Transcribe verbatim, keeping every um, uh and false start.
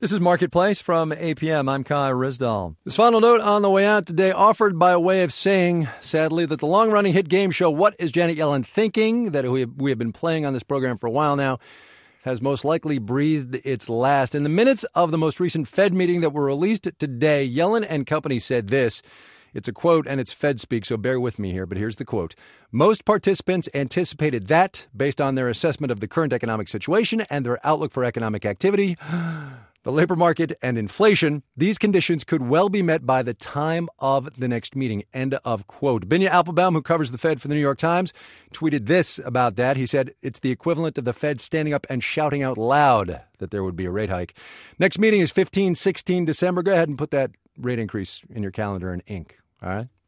This is Marketplace from A P M. I'm Kai Rizdal. This final note on the way out today offered by way of saying, sadly, that the long-running hit game show What is Janet Yellen Thinking, that we have, we have been playing on this program for a while now, has most likely breathed its last. In the minutes of the most recent Fed meeting that were released today, Yellen and company said this. It's a quote, and it's Fed speak, so bear with me here, but here's the quote. Most participants anticipated that, based on their assessment of the current economic situation and their outlook for economic activity, the labor market, and inflation, these conditions could well be met by the time of the next meeting. End of quote. Binya Applebaum, who covers the Fed for the New York Times, tweeted this about that. He said, it's the equivalent of the Fed standing up and shouting out loud that there would be a rate hike. Next meeting is fifteen, sixteen December. Go ahead and put that rate increase in your calendar in ink. All right?